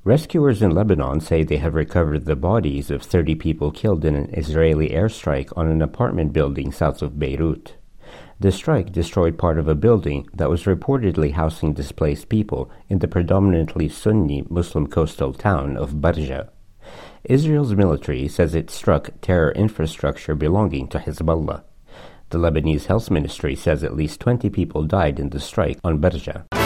Rescuers in Lebanon say they have recovered the bodies of 30 people killed in an Israeli airstrike on an apartment building south of Beirut. The strike destroyed part of a building that was reportedly housing displaced people in the predominantly Sunni Muslim coastal town of Barja. Israel's military says it struck terror infrastructure belonging to Hezbollah. The Lebanese Health Ministry says at least 20 people died in the strike on Barja.